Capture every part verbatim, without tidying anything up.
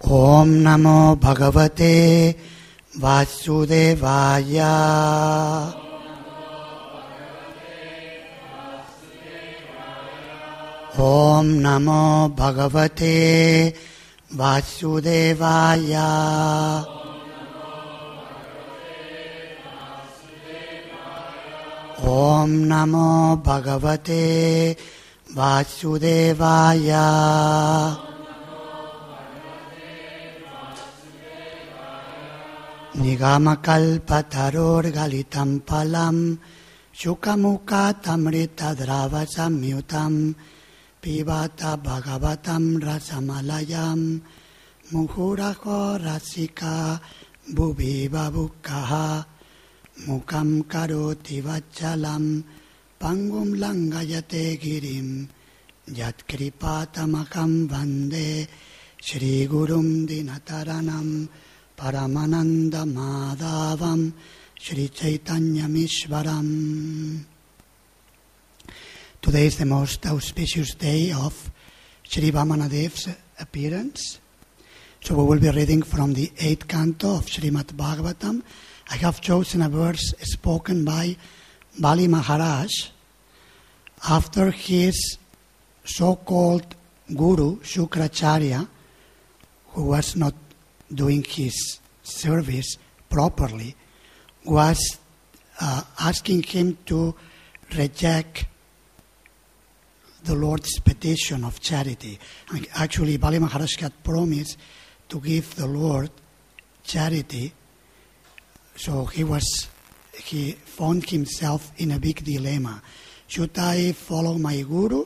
Om Namo Bhagavate Vasudevaya. Om Namo Bhagavate Vasudevaya. Om Namo Bhagavate Vasudevaya. Nigamakalpataror galitam palam Shukamukhatamrita drava samyutam Pibata bhagavatam rasamalayam Muhuraho rasika bhubiva bhukaha Mukam karoti vachalam Pangum langayate girim Yatkripatamaham vande Shri Gurum dinataranam Paramananda Madhavam Shri Chaitanya Mishwaram. Today is the most auspicious day of Shri Vamanadev's appearance. So we will be reading from the eighth canto of Srimad Bhagavatam. I have chosen a verse spoken by Bali Maharaj after his so-called guru, Shukracharya, who was not doing his service properly, was uh, asking him to reject the Lord's petition of charity. And actually, Bali Maharaj had promised to give the Lord charity, so he was he found himself in a big dilemma. Should I follow my guru,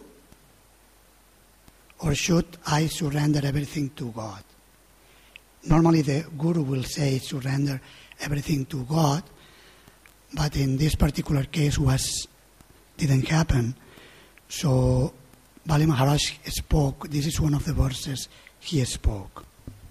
or should I surrender everything to God? Normally the guru will say surrender everything to God, but in this particular case was didn't happen. So Bali Maharaj spoke. This is one of the verses he spoke.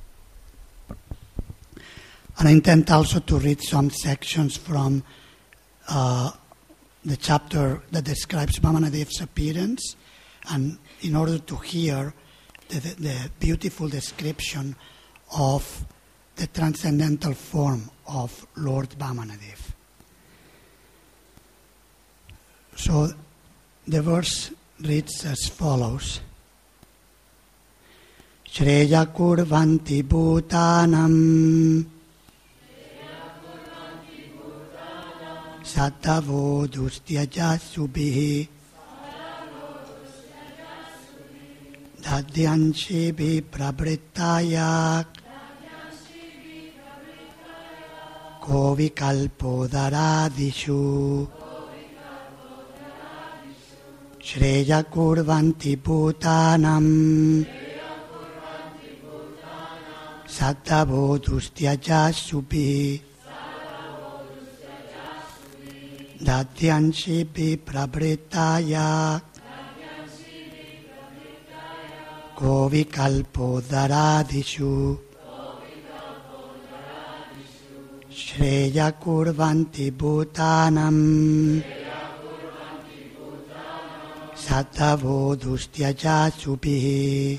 And I intend also to read some sections from uh, the chapter that describes Vamanadev's appearance, and in order to hear the, the, the beautiful description of the transcendental form of Lord Vamanadev. So the verse reads as follows: Shreya kurvanti bhutanam Sattavo dustyaja subhihi Dadyanshi bhi prabhrittaya Kovikalpo daradishu Shreya kurvanti bhutanam Sattavo dustyaja subhi Dadyanshi bhi prabhrittaya Kovikalpo daradishu Shreya kurvanti bhutanam Sattavo dustyaja subhihi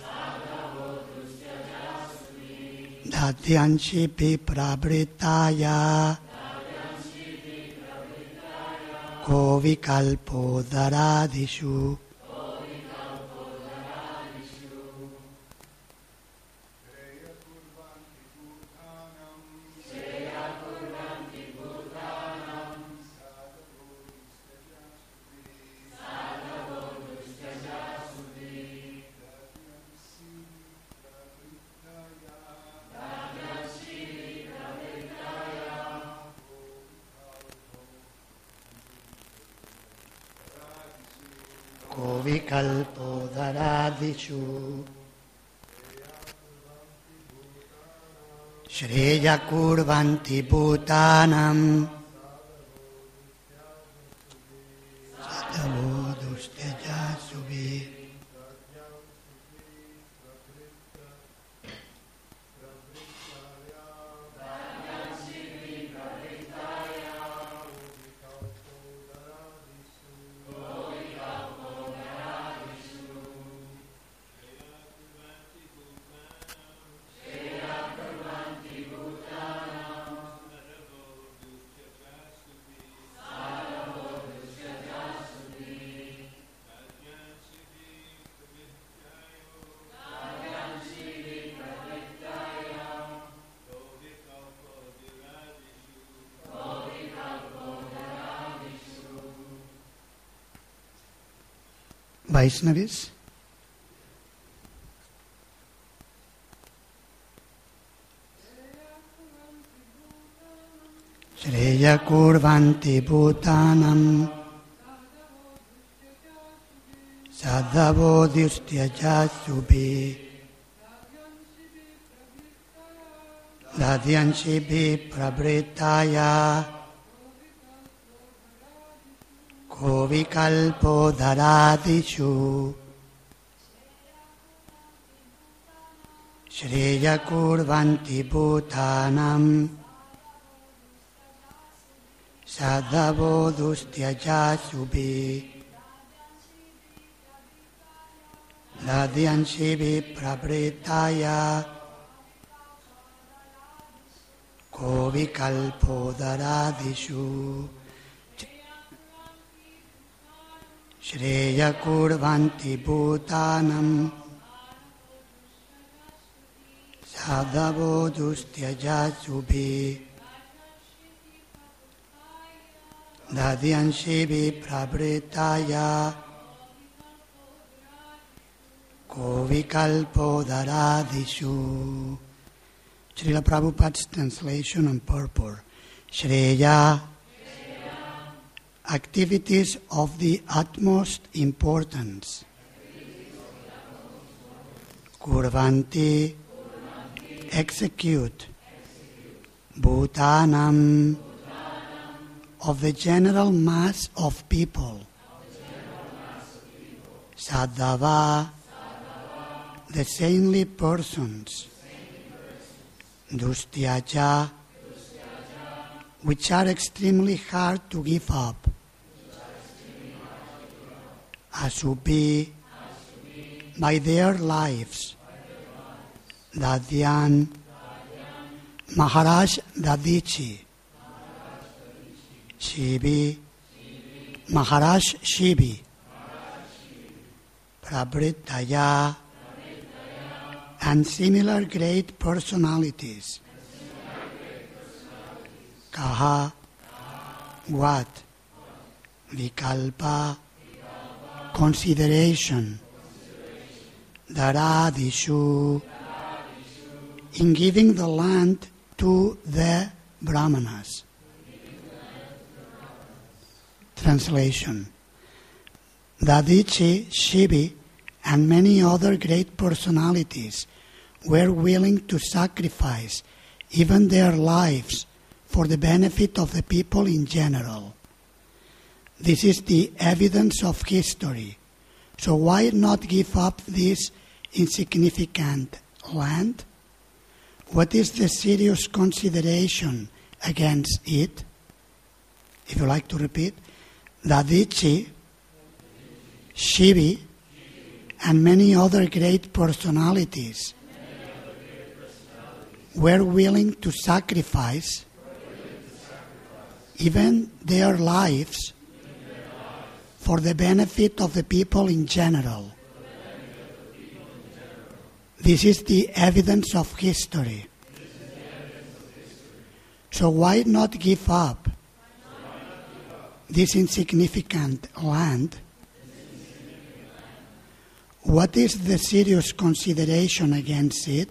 Dadyanshi bhi prabhrittaya Kovikalpo daradishu. Kovikalpo daradishu Shreya kurvanti bhutanam Sattavo dustyaja subhi Shreya Vaishnavis. Shreya kurvanti bhutanam sadhavo dhyustya subhi dadyanshibhi prabhritaya kovikalpo dharadishu Shreya kurvanti bhutanam sadhavo dhyustya subhi dadyanshibhi prabhritaya kovikalpo dharadishu Shreya kurvanti bhutanam sadhavo dhyustya subhi dadyanshibhi prabhritaya kovikalpo dharadishu. Srila Prabhupada's translation on purport. Shreya, activities of the utmost importance. Kurvanti, execute. Bhutanam, of the general mass of people. Sadhava, the saintly persons. Dustyaja, which are extremely hard to give up. Asubhi, by their lives. Dadyan, Maharaj Dadichi. Shibi, Maharaj Shibi. Prabhritaya, and similar great personalities. Kaha, what? Vikalpa, consideration. Dharadishu, in giving the land to the Brahmanas. Translation. Dadichi, Shibi, and many other great personalities were willing to sacrifice even their lives for the benefit of the people in general. This is the evidence of history. So why not give up this insignificant land? What is the serious consideration against it? If you like to repeat, Dadichi, Shibi, and many other great personalities were willing to sacrifice even their lives for the benefit of the people in general. This is the evidence of history. So why not give up this insignificant land? What is the serious consideration against it?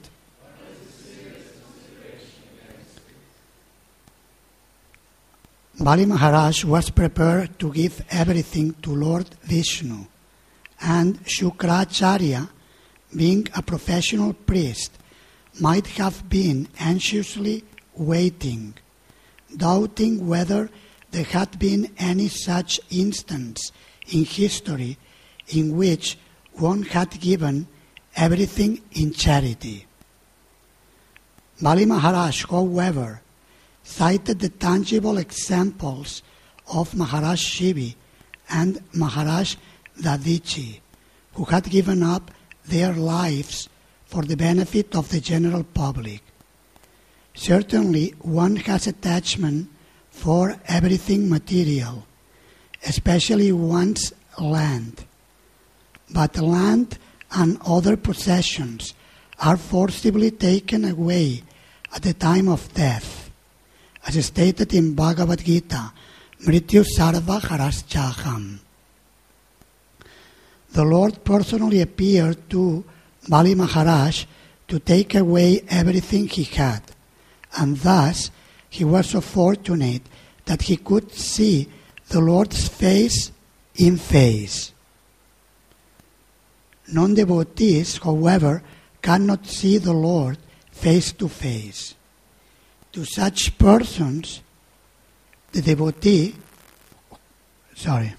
Bali Maharaj was prepared to give everything to Lord Vishnu, and Shukracharya, being a professional priest, might have been anxiously waiting, doubting whether there had been any such instance in history in which one had given everything in charity. Bali Maharaj, however, cited the tangible examples of Maharaj Shibi and Maharaj Dadichi, who had given up their lives for the benefit of the general public. Certainly, one has attachment for everything material, especially one's land. But land and other possessions are forcibly taken away at the time of death, as stated in Bhagavad Gita, Mrityu Sarva Haraschaham. the Lord personally appeared to Bali Maharaj to take away everything he had, and thus he was so fortunate that he could see the Lord's face in face. Non-devotees, however, cannot see the Lord face to face. To such persons, the devotee, sorry,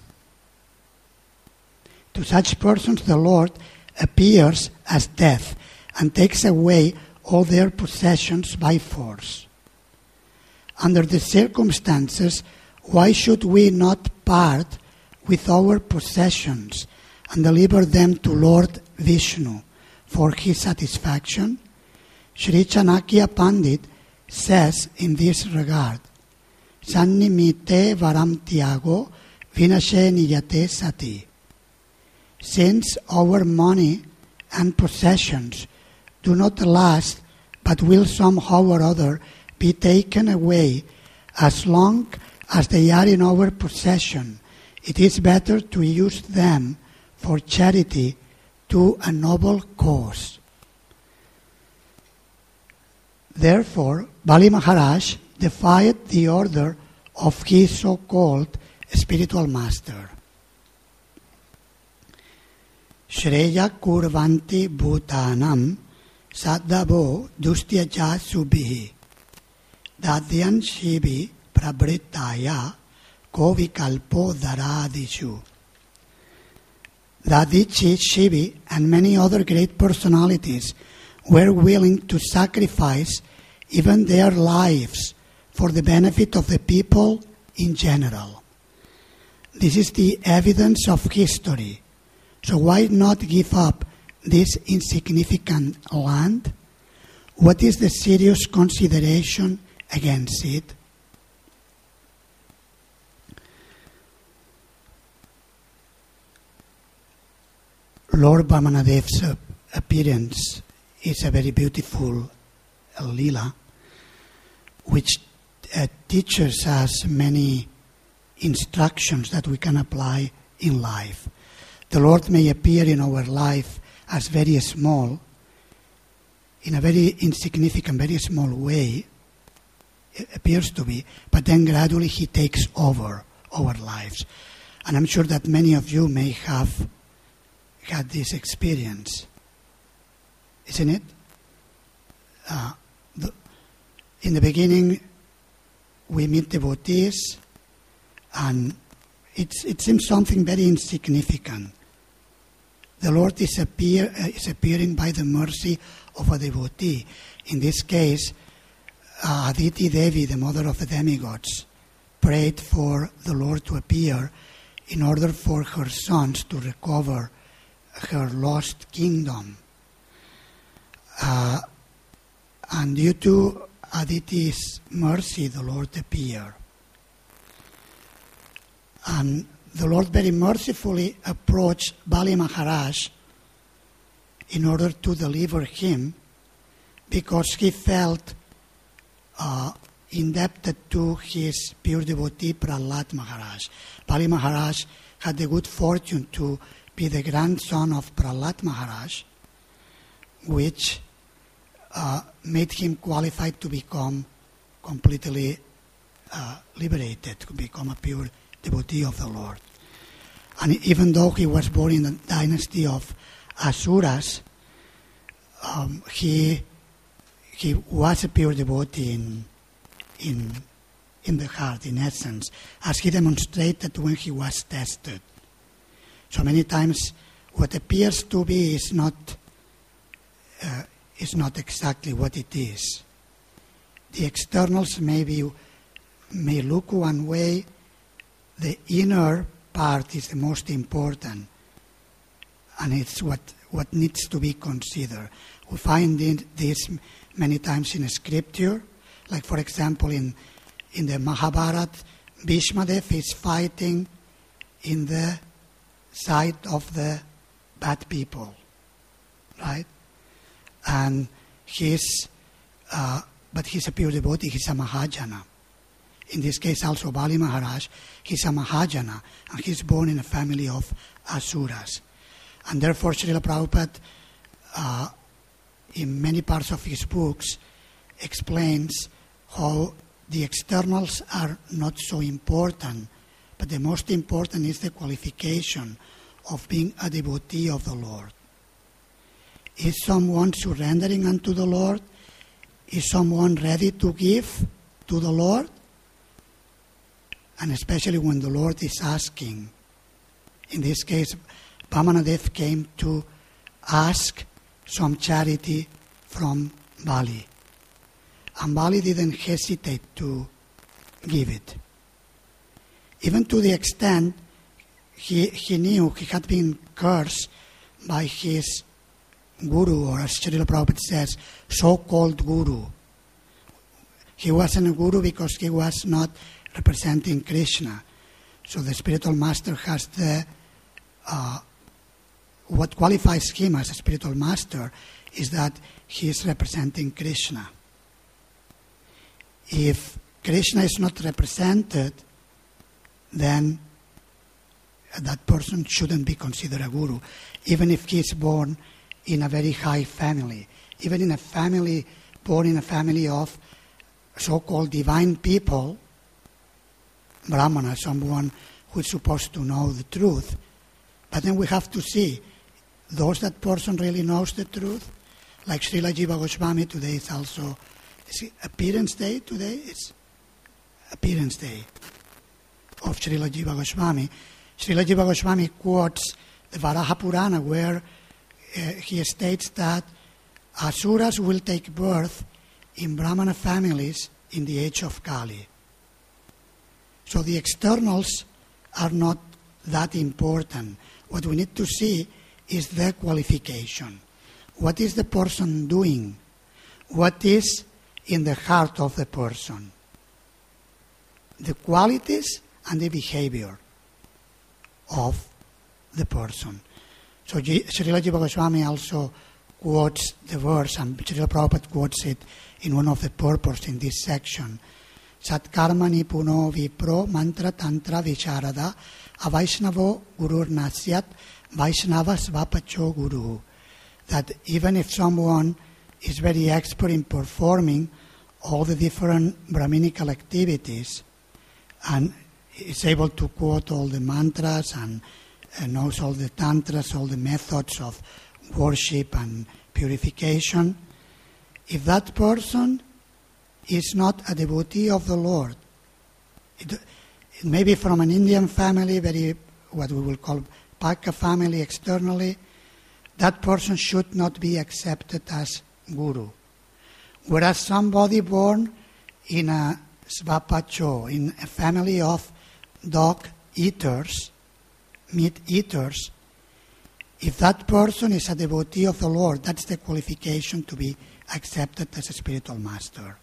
to such persons the Lord appears as death and takes away all their possessions by force. Under the circumstances, why should we not part with our possessions and deliver them to Lord Vishnu for his satisfaction? Sri Chanakya Pandit says in this regard, Sannimite varam tyago vinashe niyate sati. Since our money and possessions do not last, but will somehow or other be taken away, as long as they are in our possession, it is better to use them for charity to a noble cause. Therefore, Bali Maharaj defied the order of his so-called spiritual master. Shreya kurvanti bhutanam sadhavo dustyaja subhihi dadyan shibi prabhritaya kovikalpo dharadishu. Dadichi, Shivi, and many other great personalities were willing to sacrifice even their lives for the benefit of the people in general. This is the evidence of history. So why not give up this insignificant land? What is the serious consideration against it? Lord Vamanadeva's appearance is a very beautiful lila, which uh, teaches us many instructions that we can apply in life. The Lord may appear in our life as very small, in a very insignificant, very small way, it appears to be, but then gradually He takes over our lives. And I'm sure that many of you may have had this experience, isn't it? Uh, the, in the beginning, we meet devotees, and it's, it seems something very insignificant. The Lord is, appear, uh, is appearing by the mercy of a devotee. In this case, uh, Aditi Devi, the mother of the demigods, prayed for the Lord to appear in order for her sons to recover her lost kingdom. Uh, and due to Aditi's mercy, the Lord appeared. And the Lord very mercifully approached Bali Maharaj in order to deliver him, because he felt uh, indebted to his pure devotee Prahlad Maharaj. Bali Maharaj had the good fortune to be the grandson of Prahlad Maharaj, which uh, made him qualified to become completely uh, liberated, to become a pure devotee of the Lord. And even though he was born in the dynasty of Asuras, um, he he was a pure devotee in in in the heart, in essence, as he demonstrated when he was tested. So many times, what appears to be is not uh, is not exactly what it is. The externals may be may look one way. The inner part is the most important, and it's what, what needs to be considered. We find this many times in Scripture, like for example in in the Mahabharata, Bhishmadev is fighting in the side of the bad people, right? And he's, uh, but he's a pure devotee, he's a Mahajana. In this case also Bali Maharaj, he's a Mahajana, and he's born in a family of Asuras. And therefore, Srila Prabhupada, uh, in many parts of his books, explains how the externals are not so important, but the most important is the qualification of being a devotee of the Lord. Is someone surrendering unto the Lord? Is someone ready to give to the Lord? And especially when the Lord is asking. In this case, Vamanadev came to ask some charity from Bali. And Bali didn't hesitate to give it. Even to the extent he, he knew he had been cursed by his guru, or as Srila Prabhupada says, so-called guru. He wasn't a guru because he was not representing Krishna. So the spiritual master has the, uh, what qualifies him as a spiritual master is that he is representing Krishna. If Krishna is not represented, then that person shouldn't be considered a guru, even if he is born in a very high family, even in a family, born in a family of so-called divine people, Brahmana, someone who is supposed to know the truth. But then we have to see, does that person really knows the truth? Like Srila Jiva Goswami, today is also is it appearance day today? It's appearance day of Srila Jiva Goswami. Srila Jiva Goswami quotes the Varaha Purana, where uh, he states that Asuras will take birth in Brahmana families in the age of Kali. So the externals are not that important. What we need to see is the qualification. What is the person doing? What is in the heart of the person? The qualities and the behavior of the person. So G- Srila Jiva Goswami also quotes the verse, and Srila Prabhupada quotes it in one of the purports in this section. Satkarma nipuno vipro mantra tantra vicharada avaishnavo gurur nasyat vaishnava svapacho guru. That even if someone is very expert in performing all the different Brahminical activities and is able to quote all the mantras and, and knows all the tantras, all the methods of worship and purification, if that person is not a devotee of the Lord, it, it may be from an Indian family, very what we will call Paka family externally, that person should not be accepted as guru. Whereas somebody born in a svapacho, in a family of dog eaters, meat eaters, if that person is a devotee of the Lord, that's the qualification to be accepted as a spiritual master.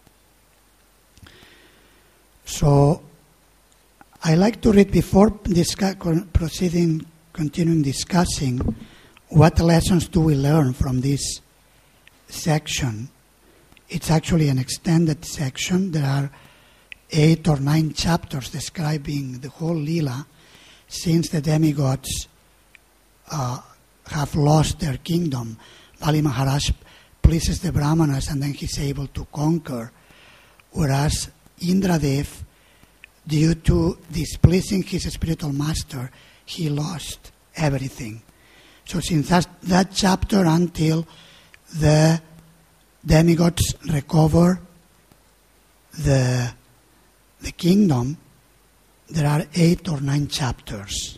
So, I like to read before discuss, proceeding, continuing discussing what lessons do we learn from this section. It's actually an extended section. There are eight or nine chapters describing the whole Leela since the demigods uh, have lost their kingdom. Bali Maharaj pleases the Brahmanas and then he's able to conquer, whereas Indradev, due to displeasing his spiritual master, he lost everything. So since that, that chapter until the demigods recover the, the kingdom, there are eight or nine chapters.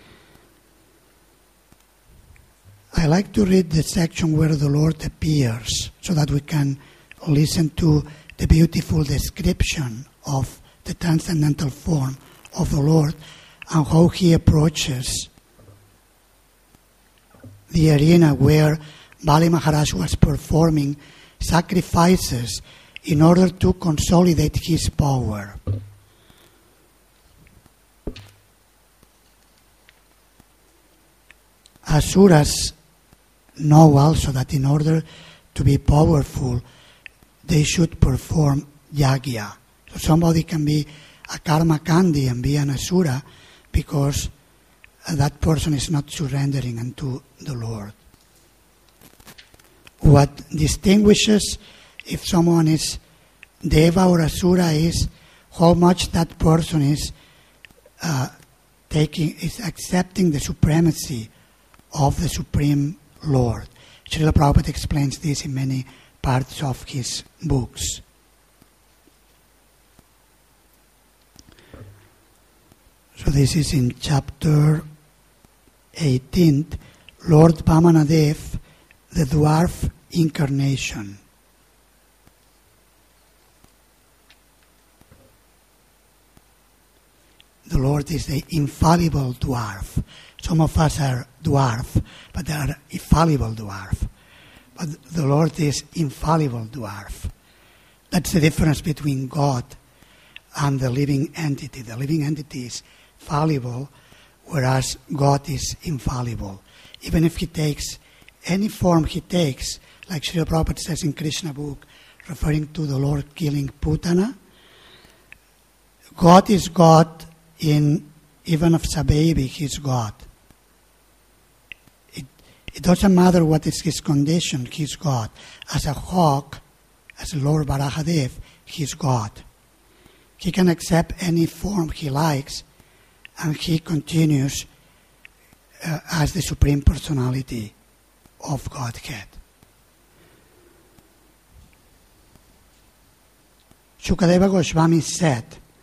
I like to read the section where the Lord appears so that we can listen to the beautiful description of the transcendental form of the Lord and how he approaches the arena where Bali Maharaj was performing sacrifices in order to consolidate his power. Asuras know also that in order to be powerful, they should perform yagya. So somebody can be a karma kandi and be an asura because uh, that person is not surrendering unto the Lord. What distinguishes if someone is Deva or Asura is how much that person is uh, taking, is accepting the supremacy of the Supreme Lord. Srila Prabhupada explains this in many parts of his books. So this is in chapter eighteen, Lord Vamanadev, the dwarf incarnation. The Lord is the infallible dwarf. Some of us are dwarf, but they are infallible dwarf. But the Lord is infallible dwarf. That's the difference between God and the living entity. The living entity is fallible, whereas God is infallible. Even if he takes any form he takes, like Srila Prabhupada says in Krishna book, referring to the Lord killing Putana, God is God in, even if it's a baby, he's God. It, it doesn't matter what is his condition, he's God. As a hawk, as Lord Varahadev, he's God. He can accept any form he likes, and he continues uh, as the Supreme Personality of Godhead. Shukadeva Goswami said,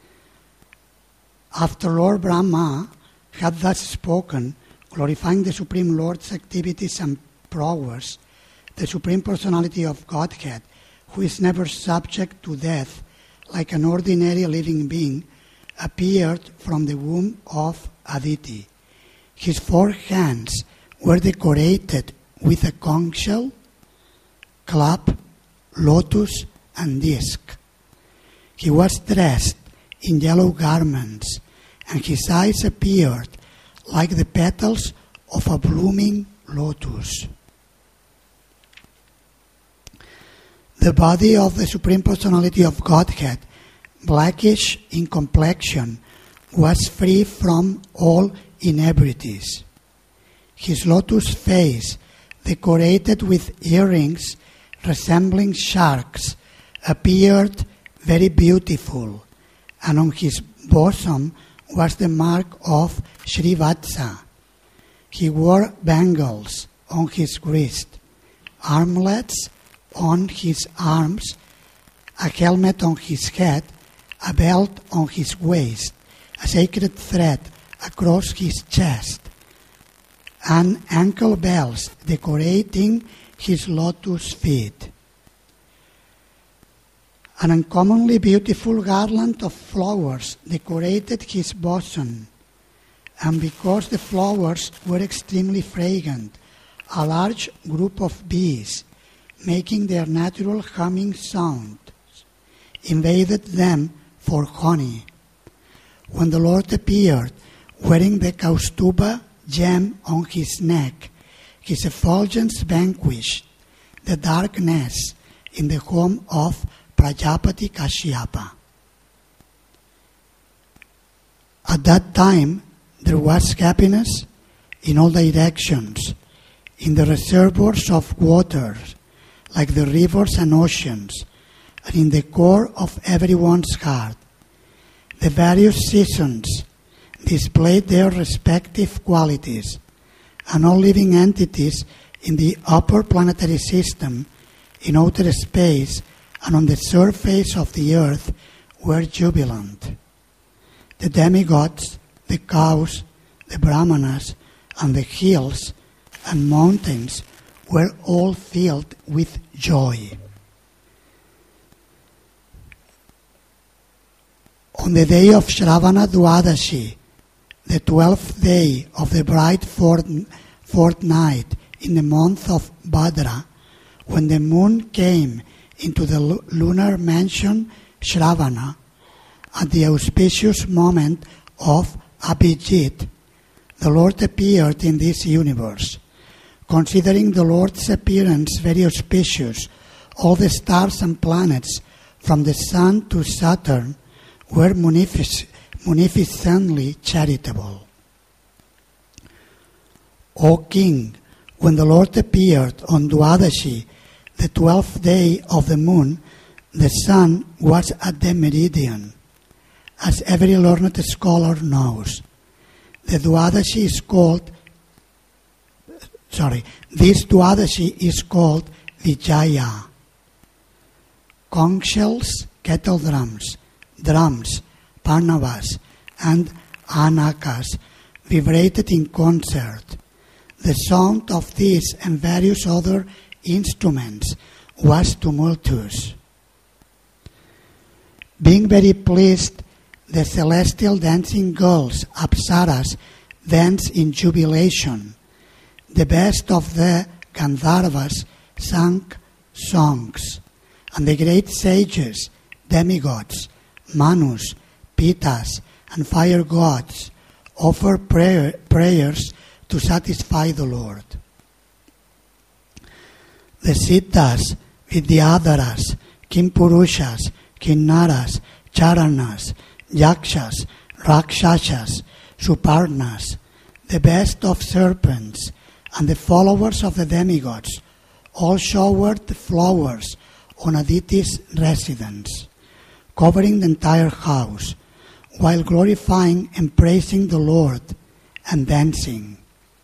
after Lord Brahma had thus spoken, glorifying the Supreme Lord's activities and prowess, the Supreme Personality of Godhead, who is never subject to death, like an ordinary living being, appeared from the womb of Aditi. His four hands were decorated with a conch shell, club, lotus, and disc. He was dressed in yellow garments, and his eyes appeared like the petals of a blooming lotus. The body of the Supreme Personality of Godhead, blackish in complexion, was free from all inebrities. His lotus face, decorated with earrings resembling sharks, appeared very beautiful, and on his bosom was the mark of Srivatsa. He wore bangles on his wrist, armlets on his arms, a helmet on his head, a belt on his waist, a sacred thread across his chest, and ankle bells decorating his lotus feet. An uncommonly beautiful garland of flowers decorated his bosom, and because the flowers were extremely fragrant, a large group of bees, making their natural humming sound, invaded them for honey. When the Lord appeared, wearing the Kaustuba gem on his neck, his effulgence vanquished the darkness in the home of Prajapati Kashyapa. At that time, there was happiness in all directions, in the reservoirs of water, like the rivers and oceans, and in the core of everyone's heart. The various seasons displayed their respective qualities, and all living entities in the upper planetary system, in outer space, and on the surface of the earth were jubilant. The demigods, the cows, the brahmanas, and the hills and mountains were all filled with joy. On the day of Shravana Dwadashi, the twelfth day of the bright fortnight in the month of Bhadra, when the moon came into the lunar mansion Shravana, at the auspicious moment of Abhijit, the Lord appeared in this universe. Considering the Lord's appearance very auspicious, all the stars and planets, from the sun to Saturn, were munific- munificently charitable. O king, when the Lord appeared on Dwadashi, the twelfth day of the moon, the sun was at the meridian, as every learned scholar knows. The Dwadashi is called, sorry, this Dwadashi is called Vijaya. Conch shells, kettle drums, drums, parnavas, and anakas vibrated in concert. The sound of these and various other instruments was tumultuous. Being very pleased, the celestial dancing girls, Apsaras, danced in jubilation. The best of the Gandharvas sang songs, and the great sages, demigods, Manus, Pitas, and fire gods offered prayer, prayers to satisfy the Lord. The Siddhas, Vidyadharas, Kimpurushas, Kinnaras, Charanas, Yakshas, Rakshasas, Suparnas, the best of serpents, and the followers of the demigods, all showered flowers on Aditi's residence, covering the entire house, while glorifying and praising the Lord and dancing.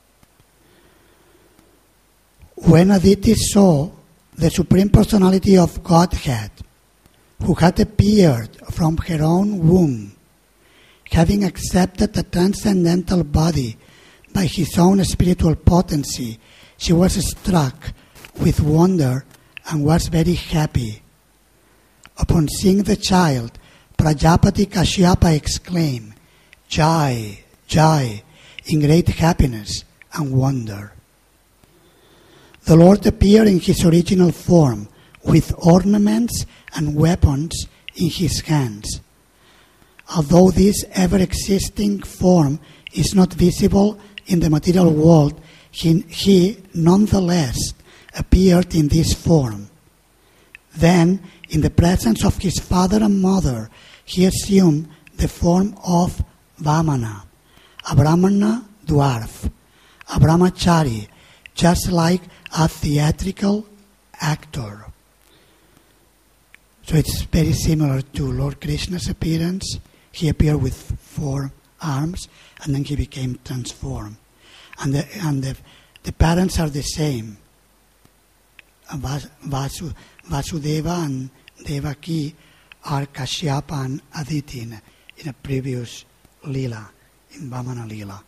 When Aditi saw the Supreme Personality of Godhead, who had appeared from her own womb, having accepted a transcendental body by his own spiritual potency, she was struck with wonder and was very happy. Upon seeing the child, Prajapati Kashyapa exclaimed, "Jai, Jai," in great happiness and wonder. The Lord appeared in his original form, with ornaments and weapons in his hands. Although this ever-existing form is not visible in the material world, he, he nonetheless appeared in this form. Then, in the presence of his father and mother, he assumed the form of Vamana, a Brahmana dwarf, a brahmachari, just like a theatrical actor. So it's very similar to Lord Krishna's appearance. He appeared with four arms, and then he became transformed. And the, and the, the parents are the same. Vasu, Vasudeva and Devaki are Kashyapa and Aditi in, in a previous Leela, in Vamana Leela.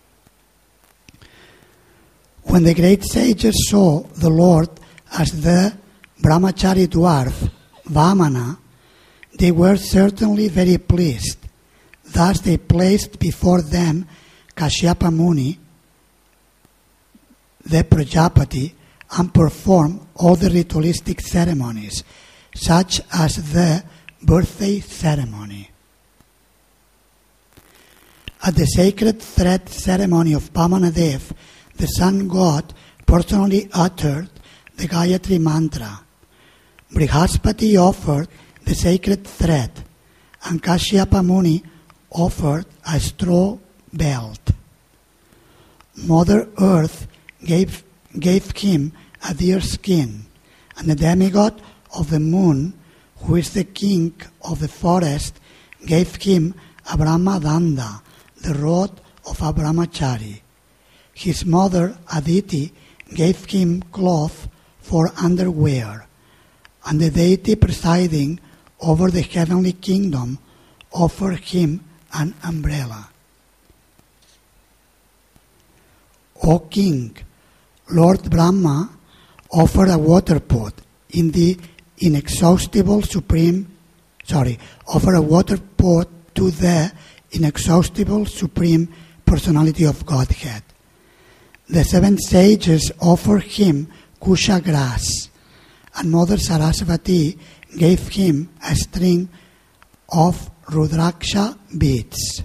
When the great sages saw the Lord as the Brahmachari dwarf, Vamana, they were certainly very pleased. Thus they placed before them Kashyapa Muni, the Prajapati, and performed all the ritualistic ceremonies, such as the birthday ceremony. At the sacred thread ceremony of Vamanadev, the sun god personally uttered the Gayatri mantra. Brihaspati offered the sacred thread, and Kashyapa Muni offered a straw belt. Mother Earth gave, gave him a deer skin, and the demigod of the moon, who is the king of the forest, gave him a Brahmadanda, the rod of a brahmachari. His mother Aditi gave him cloth for underwear, and the deity presiding over the heavenly kingdom offered him an umbrella. O king, Lord Brahma offered a water pot in the inexhaustible supreme, sorry, offered a water pot to the inexhaustible supreme personality of Godhead. The seven sages offered him kusha grass, and Mother Sarasvati gave him a string of Rudraksha beads.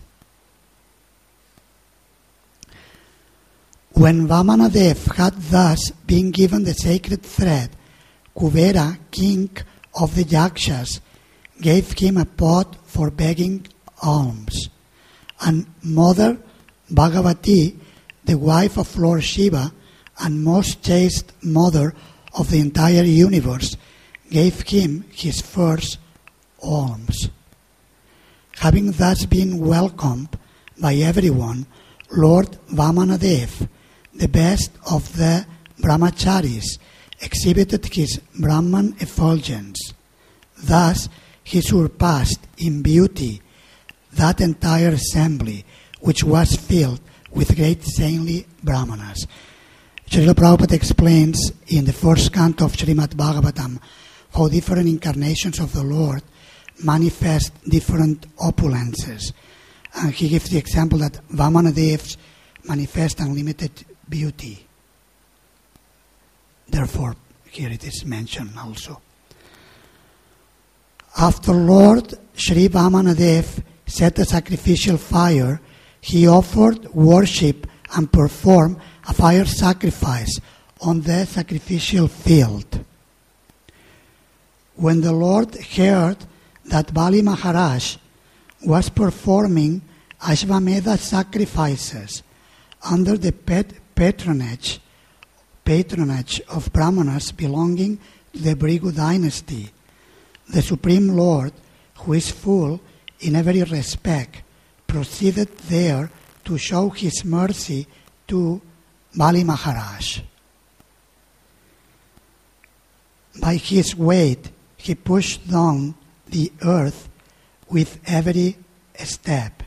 When Vamanadev had thus been given the sacred thread, Kuvera, king of the Yakshas, gave him a pot for begging alms, and Mother Bhagavati the wife of Lord Shiva and most chaste mother of the entire universe, gave him his first alms. Having thus been welcomed by everyone, Lord Vamanadev, the best of the brahmacharis, exhibited his Brahman effulgence. Thus he surpassed in beauty that entire assembly, which was filled with great saintly brahmanas. Srila Prabhupada explains in the first canto of Srimad Bhagavatam how different incarnations of the Lord manifest different opulences. And he gives the example that Vamanadevs manifest unlimited beauty. Therefore, here it is mentioned also. After Lord Sri Vamanadev set a sacrificial fire, he offered worship and performed a fire sacrifice on the sacrificial field. When the Lord heard that Bali Maharaj was performing Ashvamedha sacrifices under the pet patronage, patronage of Brahmanas belonging to the Bhrigu dynasty, the Supreme Lord, who is full in every respect, proceeded there to show his mercy to Bali Maharaj. By his weight, he pushed down the earth with every step.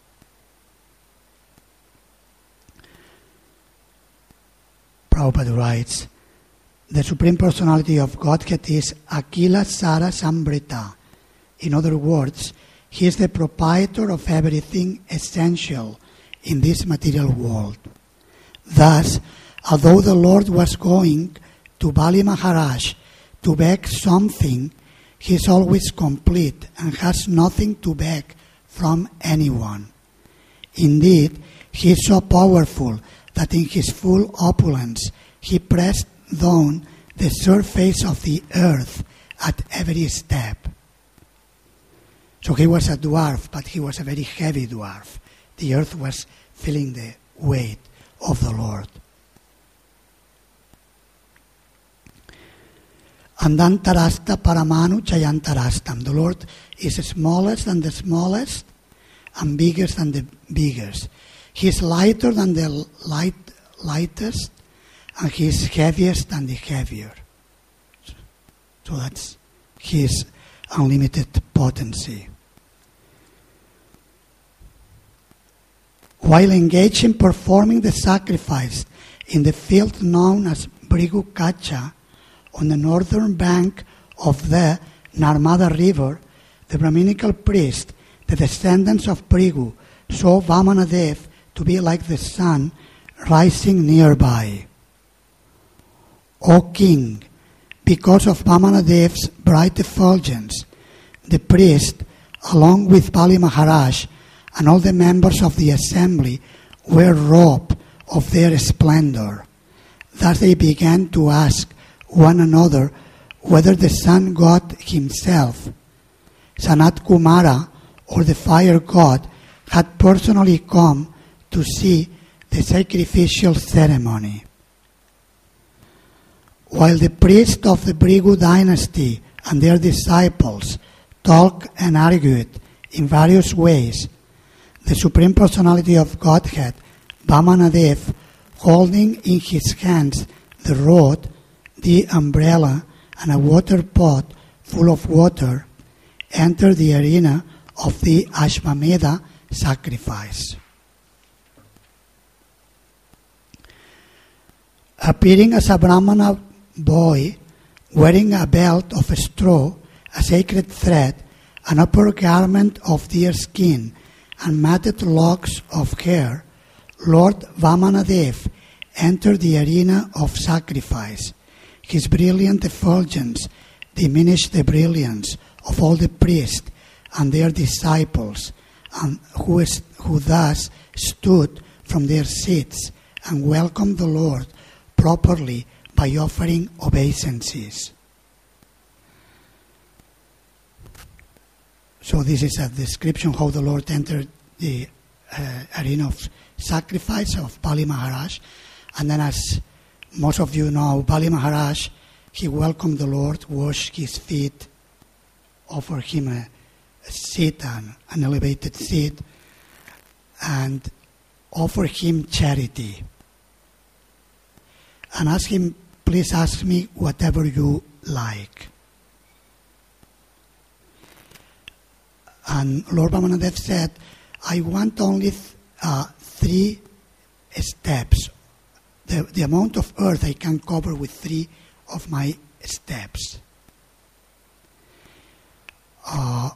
Prabhupada writes, the Supreme Personality of Godhead is Akila Sara Sambrita. In other words, he is the proprietor of everything essential in this material world. Thus, although the Lord was going to Bali Maharaj to beg something, he is always complete and has nothing to beg from anyone. Indeed, he is so powerful that in his full opulence he pressed down the surface of the earth at every step. So he was a dwarf, but he was a very heavy dwarf. The earth was feeling the weight of the Lord. Andantarasta Paramanu Chayantarastam. The Lord is smallest than the smallest and biggest than the biggest. He is lighter than the light, lightest, and he is heaviest than the heavier. So that's his unlimited potency. While engaged in performing the sacrifice in the field known as Bhrigu Kacha, on the northern bank of the Narmada River, the Brahminical priest, the descendants of Bhrigu, saw Vamanadev to be like the sun rising nearby. O king, because of Vamanadev's bright effulgence, the priest, along with Bali Maharaj and all the members of the assembly, were robbed of their splendor. Thus they began to ask one another whether the sun god himself, Sanat Kumara, or the fire god, had personally come to see the sacrificial ceremony. While the priests of the Bhrigu dynasty and their disciples talked and argued in various ways, the Supreme Personality of Godhead, Vamanadev, holding in his hands the rod, the umbrella, and a water pot full of water, entered the arena of the Ashvamedha sacrifice. Appearing as a Brahmana boy, wearing a belt of straw, a sacred thread, an upper garment of deer skin, and matted locks of hair, Lord Vamanadev entered the arena of sacrifice. His brilliant effulgence diminished the brilliance of all the priests and their disciples, and who, is, who thus stood from their seats and welcomed the Lord properly by offering obeisances. So this is a description how the Lord entered the uh, arena of sacrifice of Bali Maharaj. And then, as most of you know, Bali Maharaj, he welcomed the Lord, washed his feet, offered him a, a seat, an, an elevated seat, and offered him charity. And asked him, please ask me whatever you like. And Lord Vamanadev said, I want only th- uh, three steps. The, the amount of earth I can cover with three of my steps. Uh,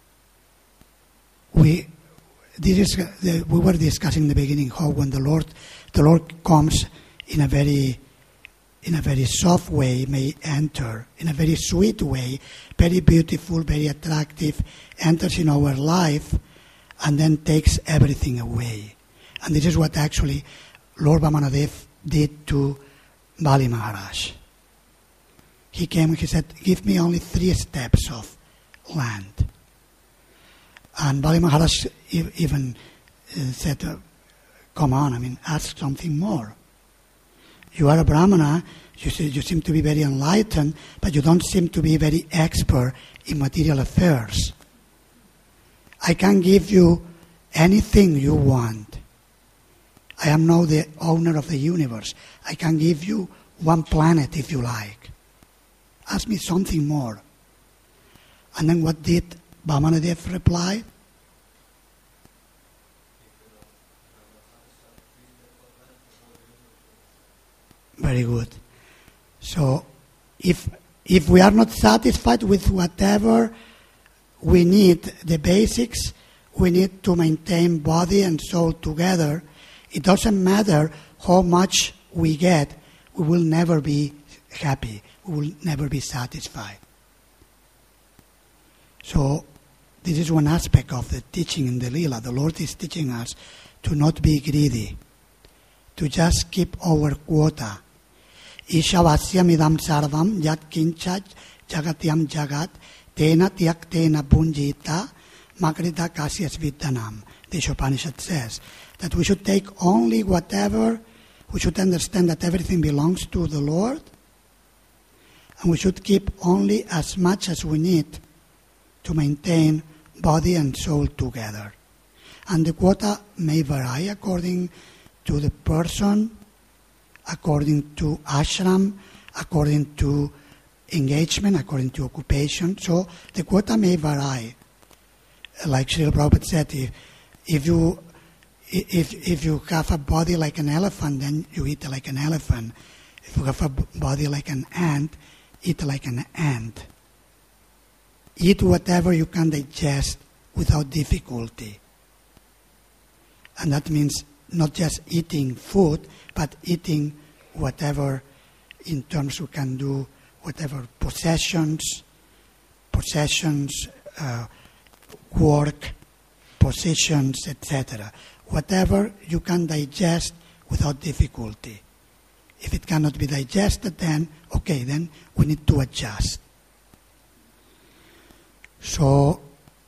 we this is the, we were discussing in the beginning how when the Lord the Lord comes in a very in a very soft way, may enter in a very sweet way, very beautiful, very attractive, enters in our life, and then takes everything away. And this is what actually Lord Vamanadev did to Bali Maharaj. He came and he said, give me only three steps of land. And Bali Maharaj even uh, said, uh, come on, I mean, ask something more. You are a Brahmana, you, see, you seem to be very enlightened, but you don't seem to be very expert in material affairs. I can give you anything you want. I am now the owner of the universe. I can give you one planet if you like. Ask me something more. And then what did Vamanadev reply? Very good. So, if if we are not satisfied with whatever we need, the basics we need to maintain body and soul together, it doesn't matter how much we get, we will never be happy, we will never be satisfied. So, this is one aspect of the teaching in the Lila. The Lord is teaching us to not be greedy, to just keep our quota. Ishavasyam idam sarvam yat kincha jagatyam jagat tena tyaktena bunjita makrita kasyas viddanam. The Upanishad says that we should take only whatever, we should understand that everything belongs to the Lord, and we should keep only as much as we need to maintain body and soul together. And the quota may vary according to the person, according to ashram, according to engagement, according to occupation. So the quota may vary. Like Srila Prabhupada said, if, if you if if you have a body like an elephant, then you eat like an elephant. If you have a body like an ant, eat like an ant. Eat whatever you can digest without difficulty. And that means not just eating food, but eating whatever in terms you can do, whatever possessions, possessions, uh, work, positions, et cetera. Whatever you can digest without difficulty. If it cannot be digested, then, okay, then we need to adjust. So,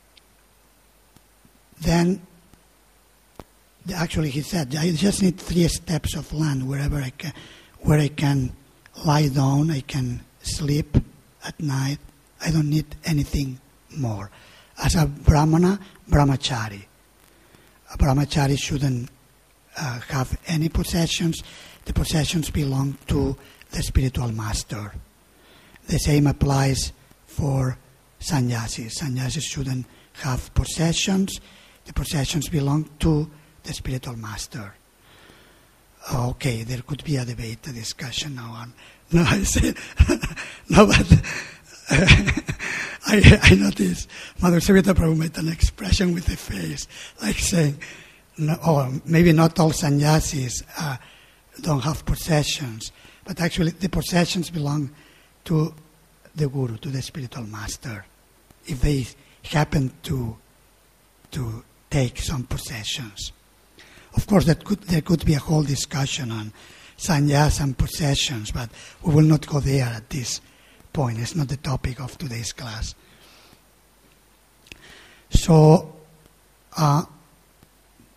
then, actually he said, I just need three steps of land wherever I can, where I can lie down, I can sleep at night. I don't need anything more. As a Brahmana, Brahmachari. A Brahmachari shouldn't uh, have any possessions. The possessions belong to the spiritual master. The same applies for sannyasis. Sannyasis shouldn't have possessions. The possessions belong to the spiritual master. Okay, there could be a debate, a discussion now on. No, I say, no, but uh, I, I noticed Mother Savita Prabhu made an expression with the face, like saying, no, or maybe not all sannyasis uh, don't have possessions, but actually the possessions belong to the Guru, to the spiritual master, if they happen to to take some possessions. Of course, that could, there could be a whole discussion on sannyas and possessions, but we will not go there at this point. It's not the topic of today's class. So, uh,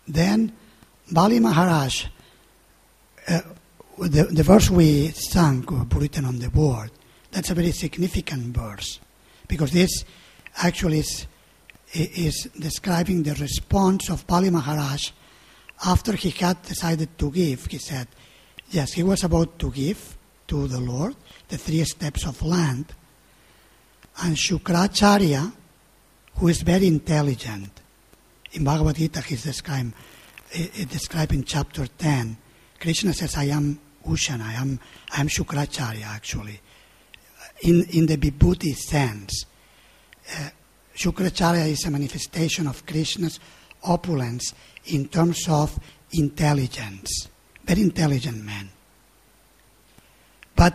then Bali Maharaj, uh, the, the verse we sang, written on the board, that's a very significant verse, because this actually is, is describing the response of Bali Maharaj after he had decided to give. He said, yes, he was about to give to the Lord the three steps of land, and Shukracharya, who is very intelligent, in Bhagavad Gita he's described, described in chapter ten, Krishna says, I am Ushana, I am, I am Shukracharya actually, in, in the Vibhuti sense. Uh, Shukracharya is a manifestation of Krishna's opulence in terms of intelligence, very intelligent man. But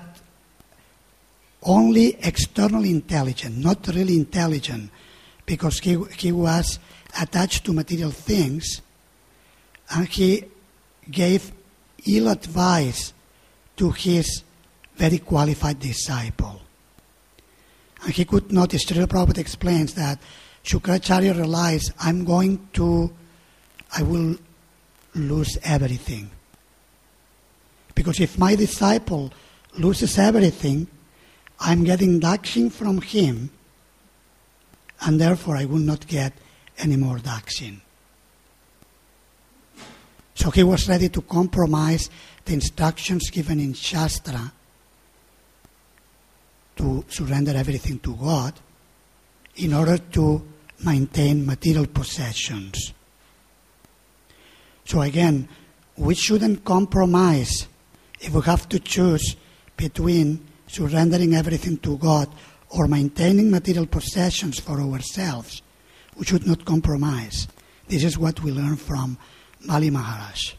only externally intelligent, not really intelligent, because he, he was attached to material things, and he gave ill advice to his very qualified disciple. And he could notice, Srila Prabhupada explains that Shukracharya realized, I'm going to, I will lose everything. Because if my disciple loses everything, I'm getting dakshin from him, and therefore I will not get any more dakshin. So he was ready to compromise the instructions given in Shastra to surrender everything to God in order to maintain material possessions. So again, we shouldn't compromise if we have to choose between surrendering everything to God or maintaining material possessions for ourselves. We should not compromise. This is what we learn from Bali Maharaj.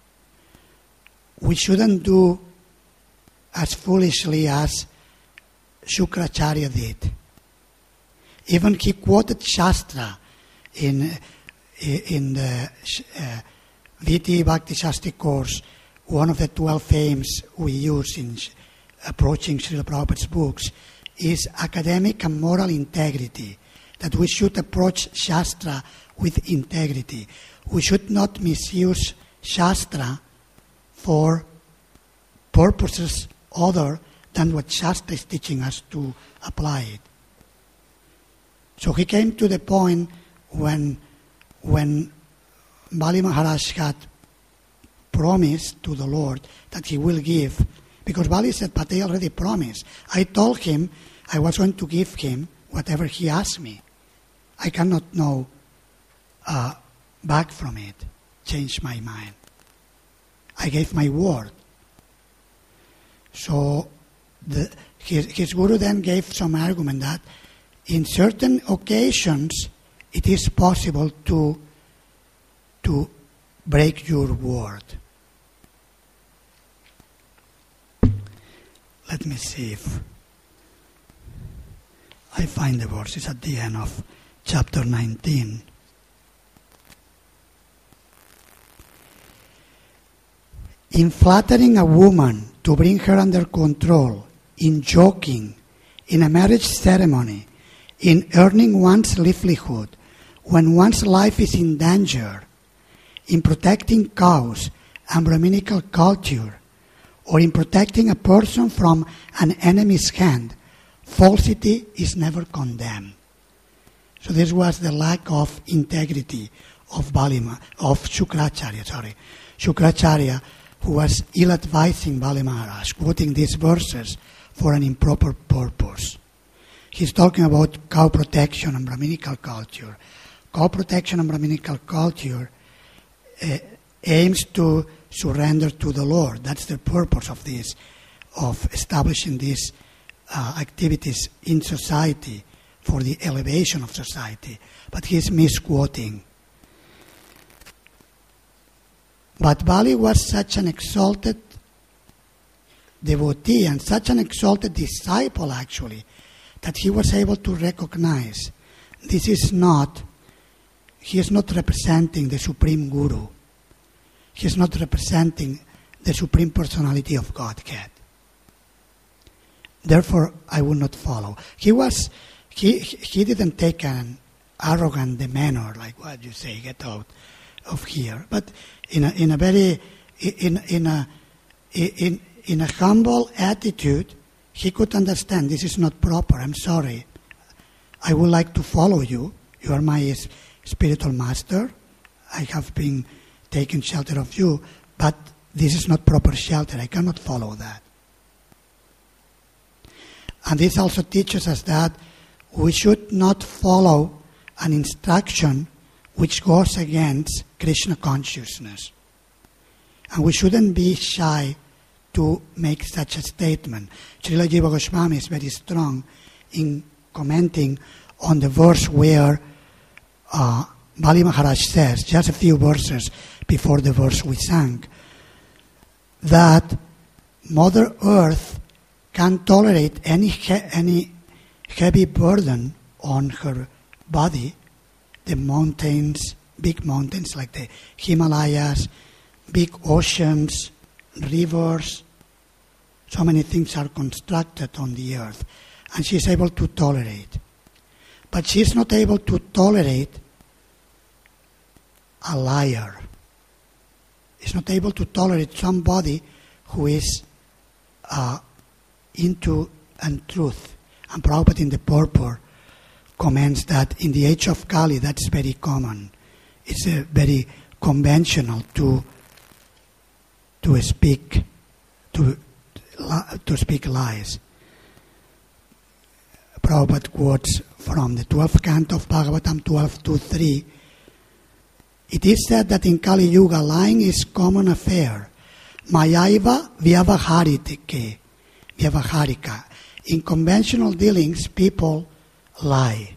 We shouldn't do as foolishly as Shukracharya did. Even he quoted Shastra in, in the uh, V T Bhakti Shastri course, one of the twelve aims we use in approaching Srila Prabhupada's books is academic and moral integrity, that we should approach Shastra with integrity. We should not misuse Shastra for purposes other than what Shastra is teaching us to apply it. So he came to the point when, when Bali Maharaj had promised to the Lord that he will give, because Bali said, but I already promised. I told him I was going to give him whatever he asked me. I cannot now uh, back from it, change my mind. I gave my word. So the, his, his guru then gave some argument that in certain occasions it is possible to, to break your word. Let me see if I find the verse. It's at the end of chapter nineteen. In flattering a woman to bring her under control, in joking, in a marriage ceremony, in earning one's livelihood, when one's life is in danger, in protecting cows and Brahminical culture, or in protecting a person from an enemy's hand, falsity is never condemned. So this was the lack of integrity of Balima, of Shukracharya, sorry. Shukracharya, who was ill-advising Bali Maharaj, quoting these verses for an improper purpose. He's talking about cow protection and Brahminical culture. Cow protection and Brahminical culture uh, aims to surrender to the Lord. That's the purpose of this, of establishing these uh, activities in society for the elevation of society. But he's misquoting. But Bali was such an exalted devotee and such an exalted disciple, actually, that he was able to recognize this is not, he is not representing the Supreme Guru. He is not representing the Supreme Personality of Godhead. Therefore, I will not follow. He was, he he didn't take an arrogant demeanor, like what you say, get out of here. But in a, in a very, in, in, a, in, in a humble attitude, he could understand this is not proper. I'm sorry. I would like to follow you. You are my spiritual master. I have been taking shelter of you, but this is not proper shelter. I cannot follow that. And this also teaches us that we should not follow an instruction which goes against Krishna consciousness. And we shouldn't be shy to make such a statement. Srila Jiva Goswami is very strong in commenting on the verse where uh, Bali Maharaj says, just a few verses before the verse we sang, that Mother Earth can tolerate any he- any heavy burden on her body, the mountains, big mountains like the Himalayas, big oceans, rivers, so many things are constructed on the earth, and she is able to tolerate. But she is not able to tolerate a liar. Is not able to tolerate somebody who is uh, into untruth. And Prabhupada in the purport comments that in the age of Kali, that's very common. It's uh, very conventional to to speak to to speak lies. Prabhupada quotes from the twelfth canto of Bhagavatam twelve two three. It is said that in Kali Yuga, lying is common affair. Mayaiva vyavaharitike, vyavaharika. In conventional dealings, people lie.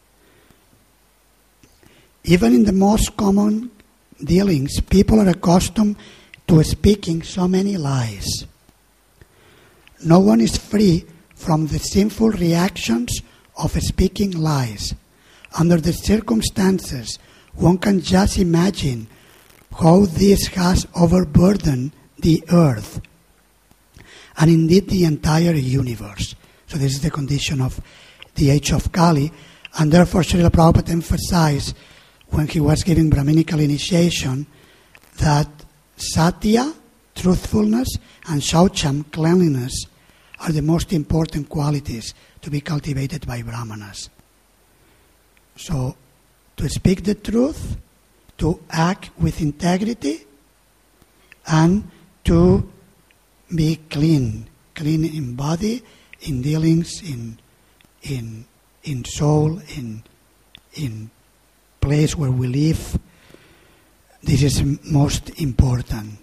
Even in the most common dealings, people are accustomed to speaking so many lies. No one is free from the sinful reactions of speaking lies. Under the circumstances, one can just imagine how this has overburdened the earth and indeed the entire universe. So this is the condition of the age of Kali, and therefore Srila Prabhupada emphasized when he was giving Brahminical initiation that Satya, truthfulness, and Shaucham, cleanliness, are the most important qualities to be cultivated by Brahmanas. So, to speak the truth, to act with integrity, and to be clean, clean in body, in dealings, in in in soul, in in place where we live. This is most important.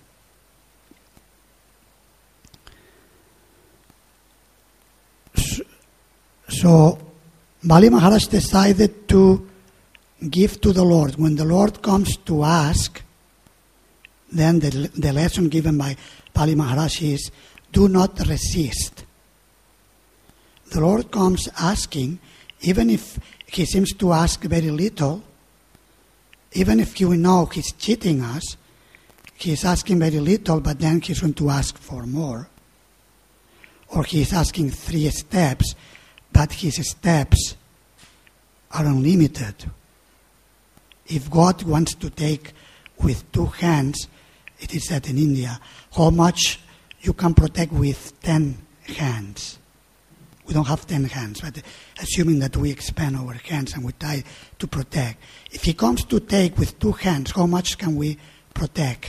So, Bali Maharaj decided to give to the Lord. When the Lord comes to ask, then the, the lesson given by Bali Maharaj is, do not resist. The Lord comes asking, even if he seems to ask very little, even if you know he's cheating us, he's asking very little, but then he's going to ask for more. Or he's asking three steps, but his steps are unlimited. If God wants to take with two hands, it is said in India, how much you can protect with ten hands. We don't have ten hands, but assuming that we expand our hands and we try to protect. If he comes to take with two hands, how much can we protect?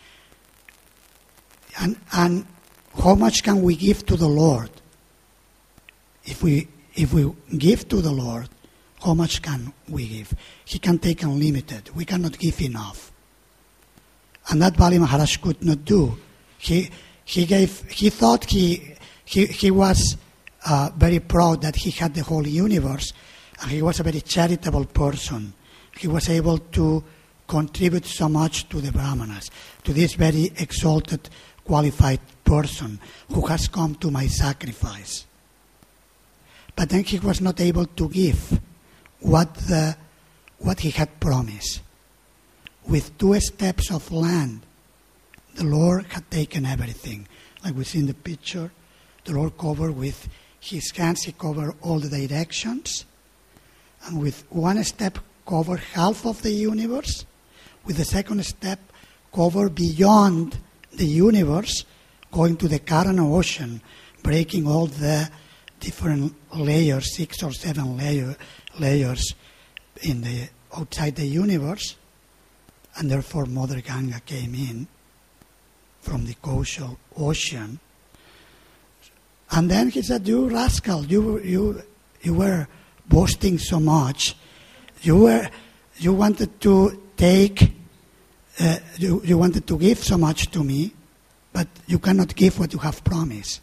And, and how much can we give to the Lord? If we if we give to the Lord, how much can we give? He can take unlimited. We cannot give enough. And that Bali Maharaj could not do. He he gave. He thought he he he was uh, very proud that he had the whole universe, and he was a very charitable person. He was able to contribute so much to the Brahmanas, to this very exalted, qualified person who has come to my sacrifice. But then he was not able to give what the what he had promised. With two steps of land, the Lord had taken everything. Like we see in the picture, the Lord covered with his hands, he covered all the directions. And with one step, covered half of the universe. with the second step, cover beyond the universe, going to the current ocean, breaking all the different layers, six or seven layer, layers in the outside the universe, and therefore Mother Ganga came in from the coastal ocean. And then he said, "You rascal, you you you were boasting so much. You were you wanted to take, uh, you you wanted to give so much to me, but you cannot give what you have promised.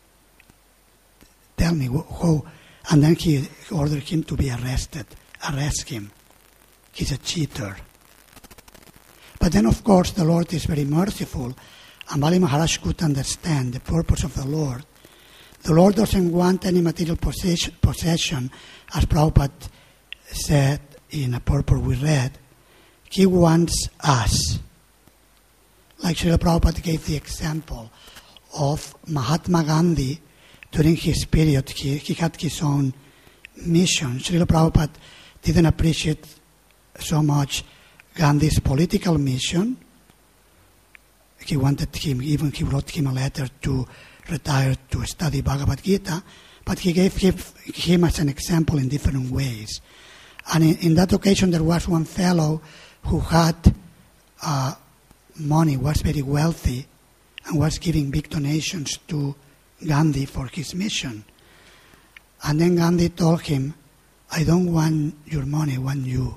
Tell me how." And then he ordered him to be arrested. Arrest him. He's a cheater. But then, of course, the Lord is very merciful, and Bali Maharaj could understand the purpose of the Lord. The Lord doesn't want any material possession, possession, as Prabhupada said in a purport we read. He wants us. Like Srila Prabhupada gave the example of Mahatma Gandhi. During his period, he, he had his own mission. Srila Prabhupada didn't appreciate so much Gandhi's political mission. He wanted him, even he wrote him a letter to retire to study Bhagavad Gita, but he gave him, him as an example in different ways. And in, in that occasion, there was one fellow who had uh, money, was very wealthy, and was giving big donations to Gandhi for his mission. And then Gandhi told him, "I don't want your money, I want you."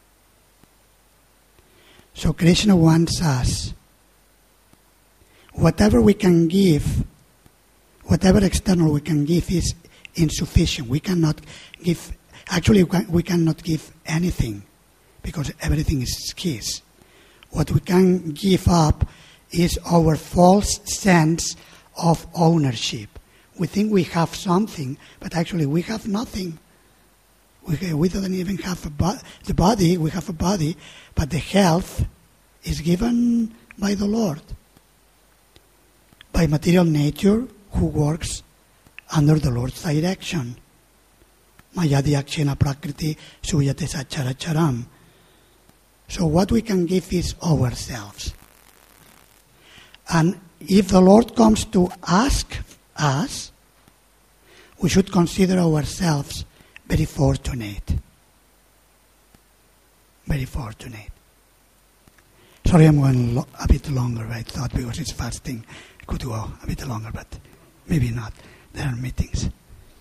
So Krishna wants us. Whatever we can give, whatever external we can give is insufficient. We cannot give, actually we, can, we cannot give anything because everything is His. What we can give up is our false sense of ownership. We think we have something, but actually we have nothing. We, we don't even have a bo- the body, we have a body, but the health is given by the Lord. By material nature, who works under the Lord's direction. Mayadi akshena prakriti suyate sacharacharam. So what we can give is ourselves. And if the Lord comes to ask us, we should consider ourselves very fortunate. Very fortunate. Sorry, I'm going lo- a bit longer, I thought, because it's fasting. I could go a bit longer, but maybe not. There are meetings.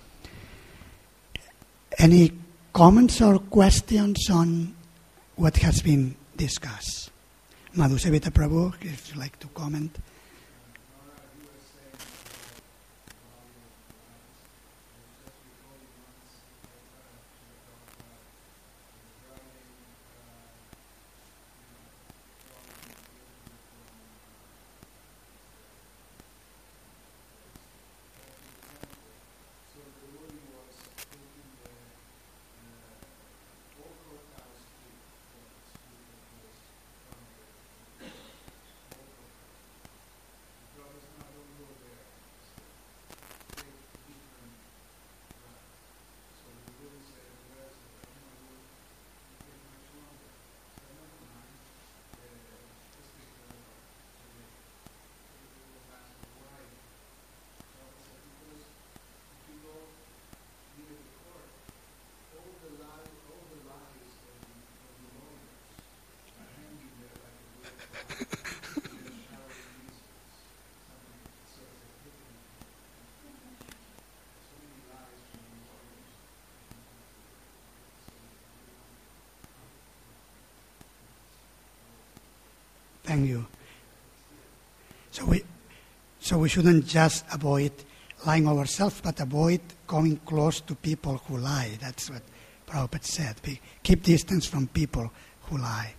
Any comments or questions on what has been discussed? Madhusevita Prabhu, if you'd like to comment. Thank you. So we, so we shouldn't just avoid lying ourselves, but avoid coming close to people who lie. That's what Prabhupada said. We keep distance from people who lie.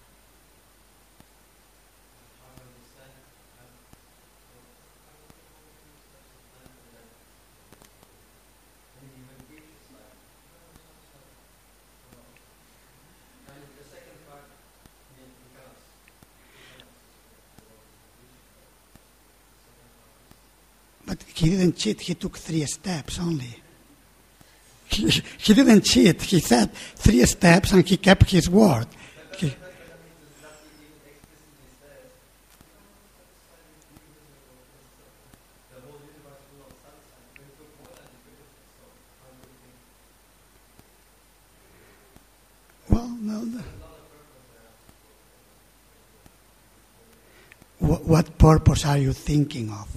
But he didn't cheat, he took three steps only. He, he didn't cheat, he said three steps and he kept his word. He, Well, no, no. What, what purpose are you thinking of?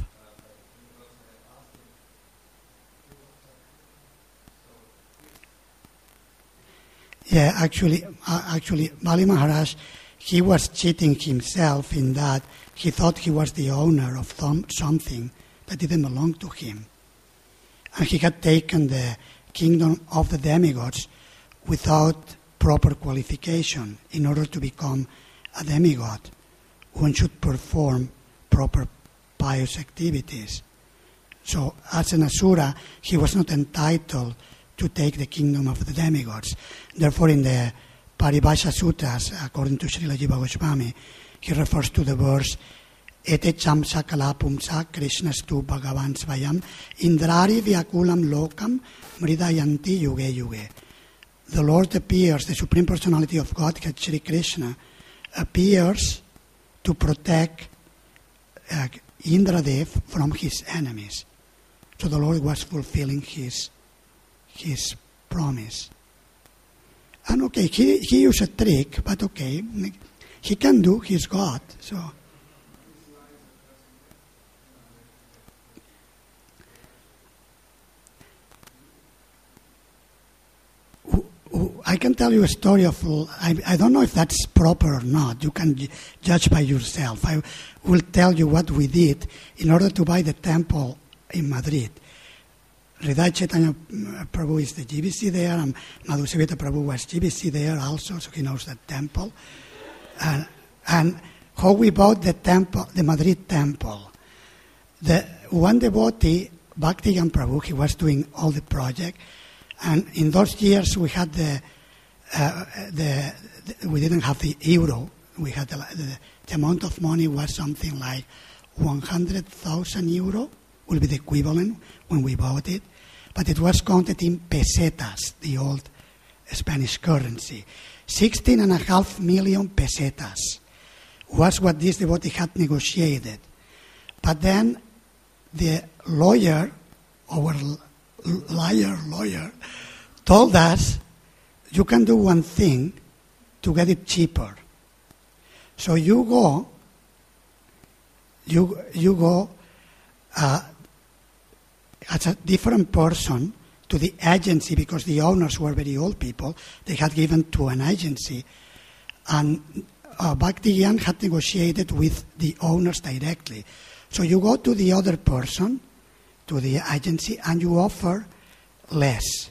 Yeah, actually, uh, actually, Bali Maharaj, he was cheating himself in that he thought he was the owner of some, something that didn't belong to him. And he had taken the kingdom of the demigods without proper qualification. In order to become a demigod, one should perform proper pious activities. So, as an asura, he was not entitled to take the kingdom of the demigods. Therefore, in the Paribhasha Sutras, according to Srila Jiva Goswami, he refers to the verse Ete cham sakala pumsa krishnastu bhagavan svayam indrari vyakulam lokam mridayanti yuge yuge. The Lord appears, the Supreme Personality of Godhead, Sri Krishna, appears to protect uh, Indradev from his enemies. So the Lord was fulfilling his his promise. And okay, he, he used a trick, but okay, he can do, he's God. So I can tell you a story of, I, I don't know if that's proper or not. You can j- judge by yourself. I will tell you what we did in order to buy the temple in Madrid. Hridaya Chaitanya Prabhu is the G B C there, and Madhusevita Prabhu was G B C there also, so he knows that temple. And, and how we bought the temple, the Madrid temple. The one devotee, Bhaktiyan Prabhu, he was doing all the project, and in those years we had the, uh, the, the we didn't have the euro. We had the, the, the amount of money was something like one hundred thousand euro, will be the equivalent when we bought it. But it was counted in pesetas, the old Spanish currency. Sixteen and a half million pesetas was what this devotee had negotiated. But then the lawyer, our liar lawyer, told us, you can do one thing to get it cheaper. So you go, you, you go, uh, as a different person to the agency, because the owners were very old people. They had given to an agency, and uh, Bhaktiyan had negotiated with the owners directly. So you go to the other person, to the agency, and you offer less,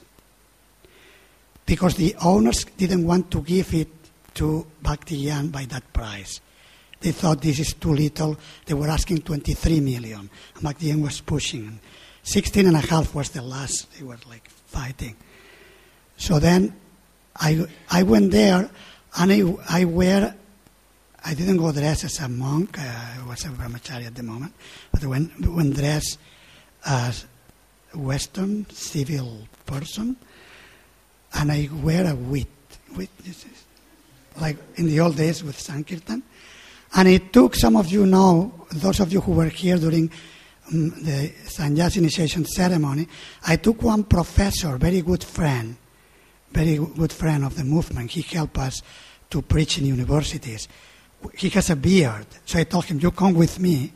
because the owners didn't want to give it to Bhaktiyan by that price. They thought this is too little. They were asking twenty-three million, and Bhaktiyan was pushing. Sixteen and a half was the last. They were like fighting. So then I I went there, and I, I wear, I didn't go dressed as a monk. Uh, I was a brahmachari at the moment. But I went, went dressed as a Western civil person, and I wear a wheat. wheat like in the old days with Sankirtan. And it took, some of you know, those of you who were here during um, the Sannyas initiation ceremony, I took one professor, very good friend, very good friend of the movement. He helped us to preach in universities. He has a beard, so I told him, you come with me,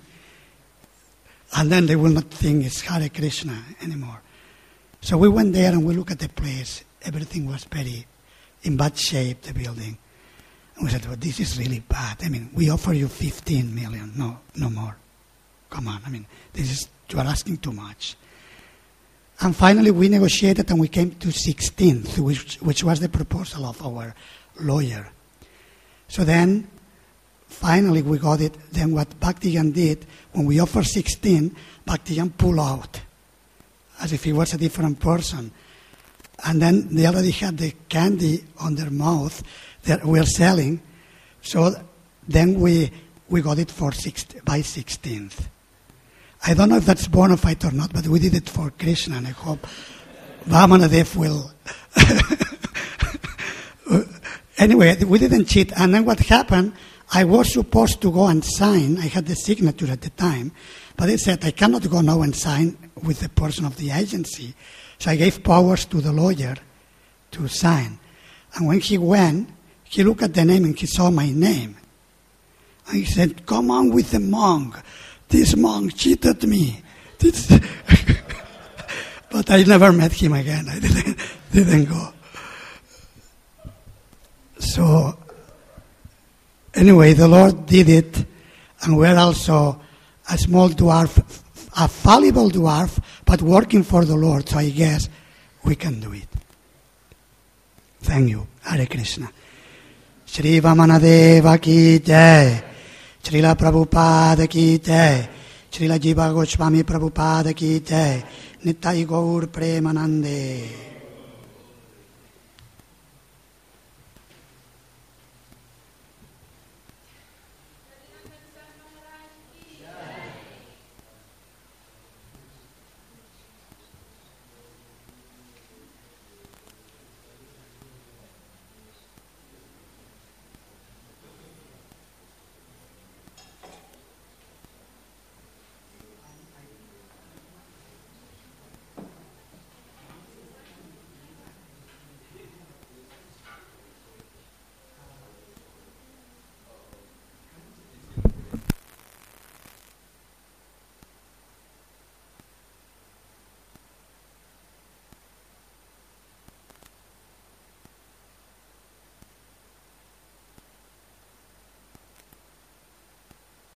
and then they will not think it's Hare Krishna anymore. So we went there and we looked at the place. Everything was very in bad shape, the building. And we said, well, this is really bad. I mean, we offer you fifteen million, no, no more. Come on, I mean, this is, you are asking too much. And finally we negotiated and we came to sixteenth, which, which was the proposal of our lawyer. So then, finally we got it. Then what Bhaktiyan did, when we offered sixteen, Bhaktiyan pulled out, as if he was a different person. And then they already had the candy on their mouth that we were selling. So then we we got it for six, by sixteenth. I don't know if that's bona fide or not, but we did it for Krishna, and I hope Vamanadev will. Anyway, we didn't cheat. And then what happened, I was supposed to go and sign. I had the signature at the time, but they said I cannot go now and sign with the person of the agency. So I gave powers to the lawyer to sign. And when he went, he looked at the name and he saw my name. And he said, come on with the monk. This monk cheated me. This but I never met him again. I didn't, didn't go. So, anyway, the Lord did it, and we're also a small dwarf, a fallible dwarf, but working for the Lord, so I guess we can do it. Thank you. Hare Krishna. Shri Vamanadeva ki jai. Srila Prabhupada ki jai. Srila Jiva Goswami Prabhupada ki jai. Nittai Gaur Premanande.